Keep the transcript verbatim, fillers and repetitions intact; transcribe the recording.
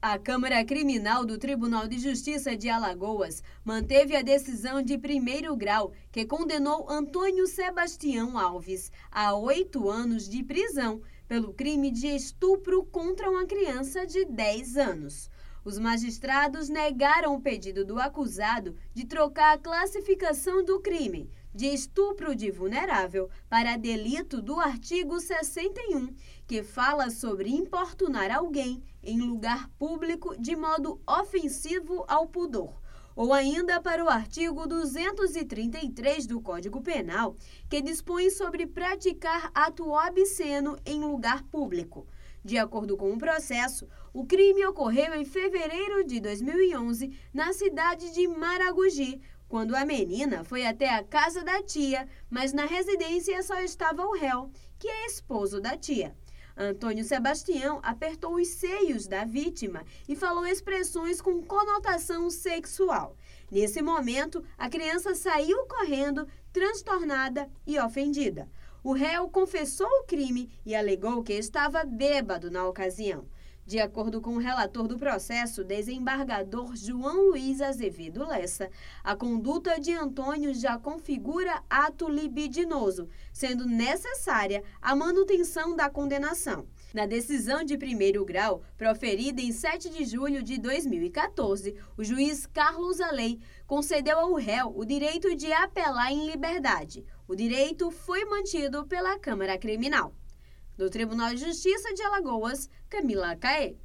A Câmara Criminal do Tribunal de Justiça de Alagoas manteve a decisão de primeiro grau que condenou Antônio Sebastião Alves a oito anos de prisão pelo crime de estupro contra uma criança de dez anos. Os magistrados negaram o pedido do acusado de trocar a classificação do crime de estupro de vulnerável para delito do artigo sessenta e um, que fala sobre importunar alguém em lugar público de modo ofensivo ao pudor, ou ainda para o artigo duzentos e trinta e três do Código Penal, que dispõe sobre praticar ato obsceno em lugar público. De acordo com o processo, o crime ocorreu em fevereiro de dois mil e onze na cidade de Maragogi, quando a menina foi até a casa da tia, mas na residência só estava o réu, que é esposo da tia. Antônio Sebastião apertou os seios da vítima e falou expressões com conotação sexual. Nesse momento, a criança saiu correndo, transtornada e ofendida. O réu confessou o crime e alegou que estava bêbado na ocasião. De acordo com o relator do processo, desembargador João Luiz Azevedo Lessa, a conduta de Antônio já configura ato libidinoso, sendo necessária a manutenção da condenação. Na decisão de primeiro grau, proferida em sete de julho de dois mil e quatorze, o juiz Carlos Alei concedeu ao réu o direito de apelar em liberdade. O direito foi mantido pela Câmara Criminal. Do Tribunal de Justiça de Alagoas, Camila Caê.